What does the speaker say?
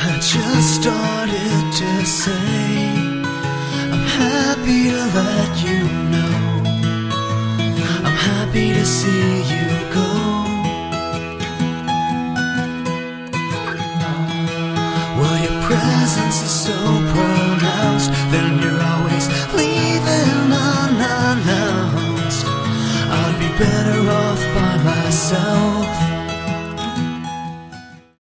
I just started to say I'm happy to let you know I'm happy to see you go. Well, your presence is so pronounced, then you're always leaving unannounced. I'd be better off by myself.